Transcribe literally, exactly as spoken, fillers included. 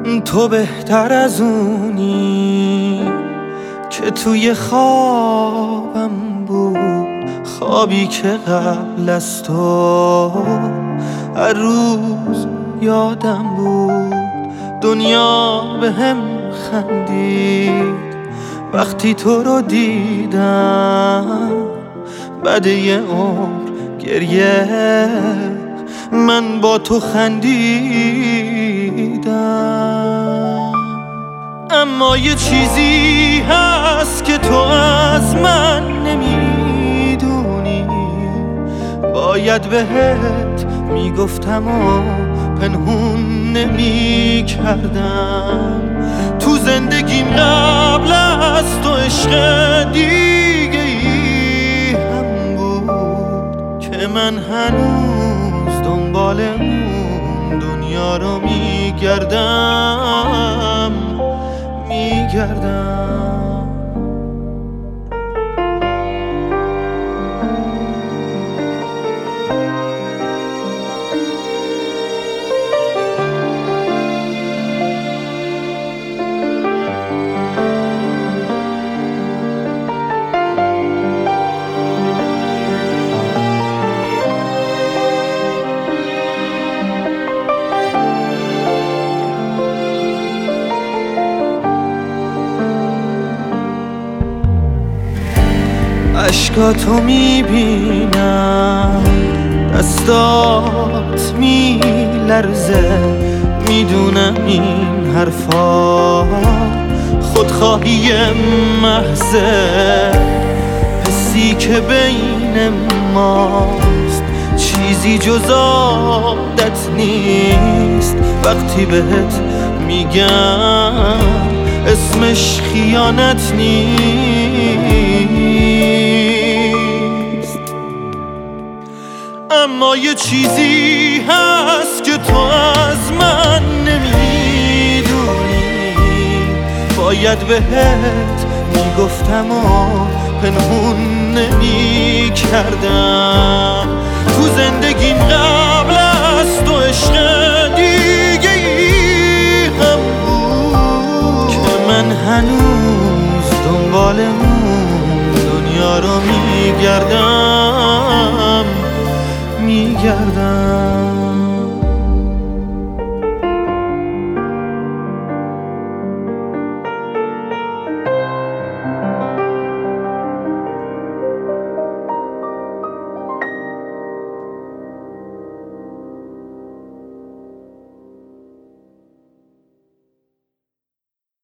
تو بهتر از اونی که توی خوابم بود، خوابی که قبل از تو هر روز یادم بود. دنیا به هم خندید وقتی تو رو دیدم، بعد یه عمر گریه من با تو خندیدم. اما یه چیزی هست که تو از من نمیدونی، باید بهت میگفتم و پنهون نمی کردم. تو زندگیم قبل از تو عشق دیگه ای هم بود که من هنوز دنبال اون دنیا رو میگردم میگردم. اشکاتو میبینم، دستات میلرزه، میدونم این حرفا خودخواهی محضه. حسی که بین ماست چیزی جز عادت نیست، وقتی بهت میگم اسمش خیانت نیست. اما یه چیزی هست که تو از من نمیدونی، باید بهت میگفتم و پنهون نمی کردم. تو زندگیم قبل از تو عشق دیگه ای هم بود که من هنوز دنبال اون دنیا رو میگردم میگردم.